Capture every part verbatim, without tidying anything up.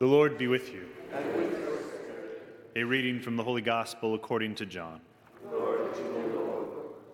The Lord be with you. And with your spirit. A reading from the Holy Gospel according to John. Lord, to you, Lord.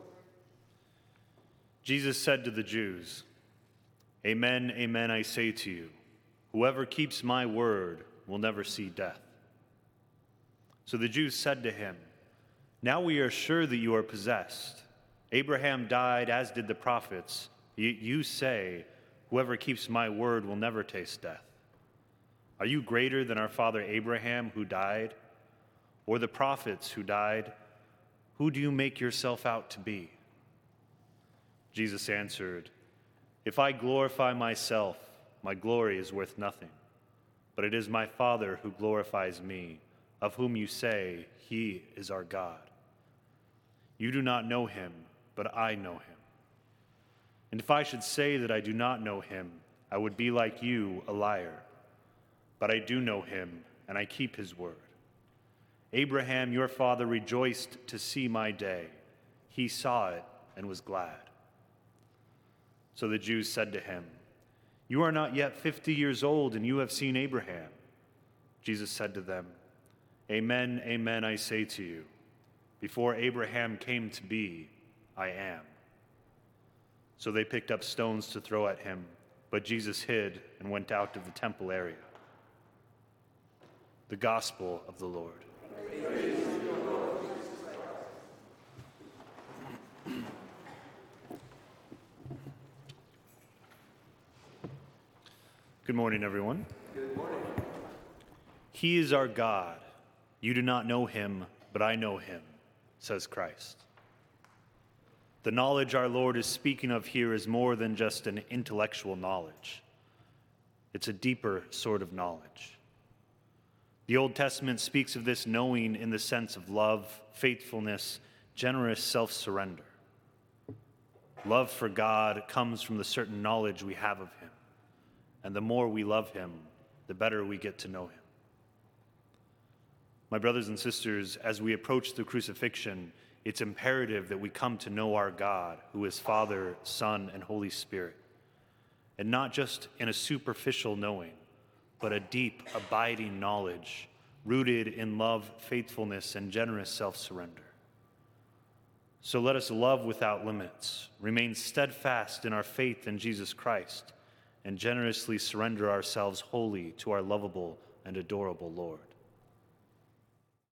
Jesus said to the Jews, "Amen, amen, I say to you, whoever keeps my word will never see death." So the Jews said to him, "Now we are sure that you are possessed. Abraham died, as did the prophets. Yet you say, whoever keeps my word will never taste death. Are you greater than our father Abraham, who died? Or the prophets who died? Who do you make yourself out to be?" Jesus answered, "If I glorify myself, my glory is worth nothing. But it is my Father who glorifies me, of whom you say, he is our God. You do not know him, but I know him. And if I should say that I do not know him, I would be like you, a liar. But I do know him, and I keep his word. Abraham, your father, rejoiced to see my day. He saw it and was glad." So the Jews said to him, "You are not yet fifty years old, and you have seen Abraham." Jesus said to them, "Amen, amen, I say to you, before Abraham came to be, I am." So they picked up stones to throw at him, but Jesus hid and went out of the temple area. The Gospel of the Lord. Good morning, everyone. Good morning. He is our God. You do not know him, but I know him, says Christ. The knowledge our Lord is speaking of here is more than just an intellectual knowledge. It's a deeper sort of knowledge. The Old Testament speaks of this knowing in the sense of love, faithfulness, generous self-surrender. Love for God comes from the certain knowledge we have of him, and the more we love him, the better we get to know him. My brothers and sisters, as we approach the crucifixion, it's imperative that we come to know our God, who is Father, Son, and Holy Spirit, and not just in a superficial knowing, but a deep, abiding knowledge rooted in love, faithfulness, and generous self-surrender. So let us love without limits, remain steadfast in our faith in Jesus Christ, and generously surrender ourselves wholly to our lovable and adorable Lord.